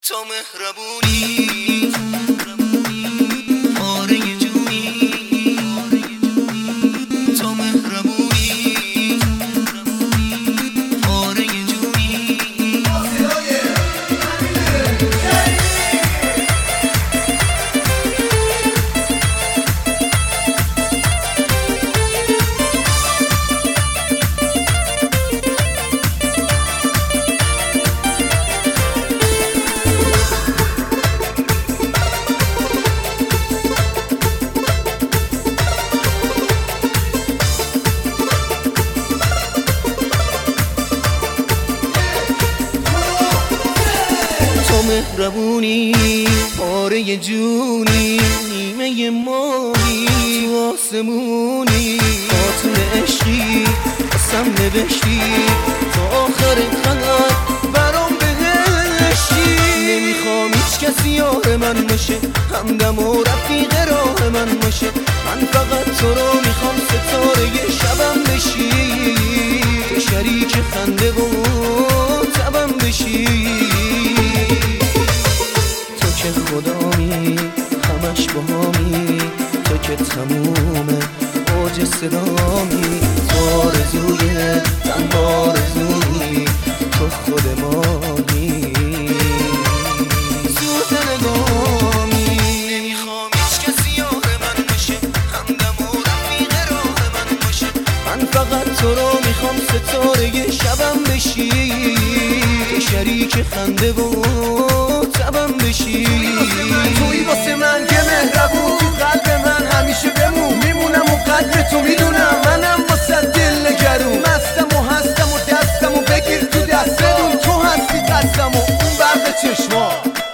تو مهربونی پاره جونی، تو مهربونی پاره جونی. تو مهربونی پاره جونی، نیمه ماهی تو آسمونی، خاطر عشقی قسم نوشتی تا آخر خط برام بهشتی. نمیخوام هیچ کسی یار من باشه، همدم و رفیق راه من باشه. من فقط تو رو میخوام ستاره شبم بشی، تو شریک خنده و تبم بشی. تو که خدامی همش باهامی، تو که تموم اوج صدامی، تو آرزوی تنها آرزویی، تو خود مایی سوز نگامی. نمیخوام هیچ کسی یار من باشه، همدم و رفیق راه من باشه. من فقط تو رو میخوام ستاره شبم بشی، تو شریک خنده و تبم بشی. تویی واسه من که مهربون، تو قلب من همیشه بمون. میمونم و قدر تو میدونم، منم واسه دل نگرون. مستم و هستم و دستم و بگیر تو دست بدون. تو هستی قسم و اون برق چشما.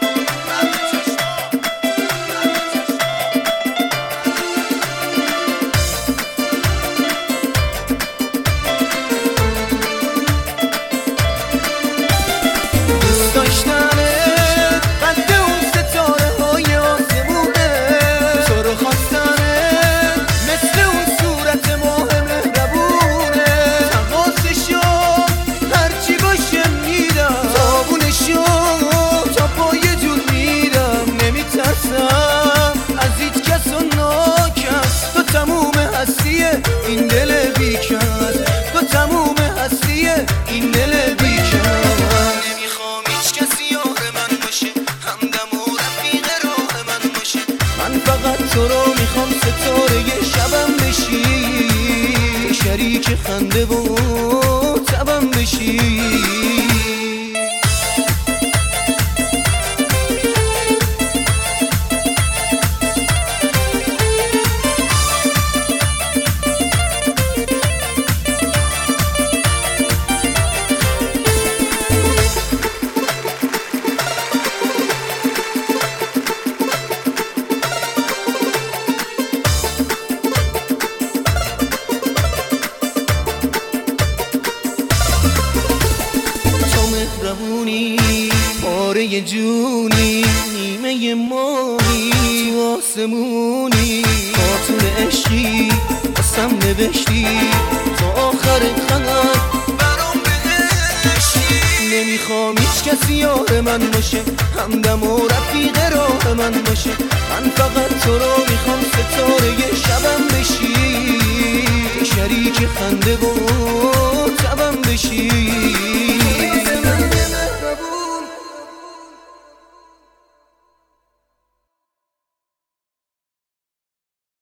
دوست داشتنه قد اون ستاره های آسمونه، تو رو خواستنه مثل اون صورت ماه مهربونه. تقاسشو هرچی باشه میرم، تابونشو تا پای جون میرم. نمیترسم از هیچ کس و ناکس، تو تموم هستیه این دل بیکس، تو تموم هستیه این دل بیکس. نمیخوام هیچ کسی یار من باشه، همدم و رفیق راه من باشه. من فقط تو رو میخوام ستاره شبم بشی، تو شریک خنده و تبم بشی. مهربونی پاره جونی، نیمه ماهی تو آسمونی، خاطر عشقی قسم نوشتی تا آخر خط برام بهشتی. نمیخوام هیچ کسی یار من باشه، همدم و رفیق راه من باشه. من فقط تو رو میخوام ستاره شبم بشی، تو شریک خنده و تبم بشی.